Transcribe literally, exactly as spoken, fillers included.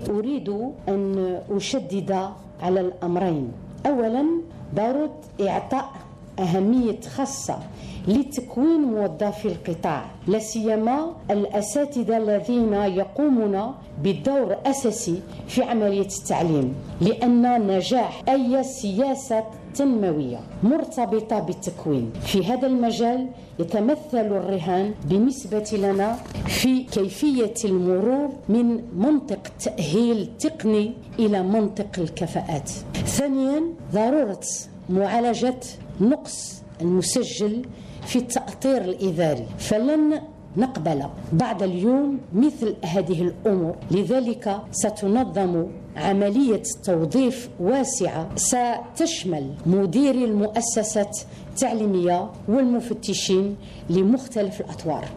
أريد أن أشدد على الأمرين. أولا، ضرورة إعطاء أهمية خاصة لتكوين موظفي القطاع، لا سيما الأساتذة الذين يقومون بدور أساسي في عملية التعليم، لأن نجاح أي سياسة تنموية مرتبطة بالتكوين. في هذا المجال يتمثل الرهان بالنسبة لنا في كيفية المرور من منطق التأهيل التقني إلى منطق الكفاءات. ثانيا، ضرورة معالجة نقص المسجل في التأطير الإداري، فلن نقبل بعد اليوم مثل هذه الأمور. لذلك ستنظم عملية توظيف واسعة ستشمل مديري المؤسسات التعليمية والمفتشين لمختلف الأطوار.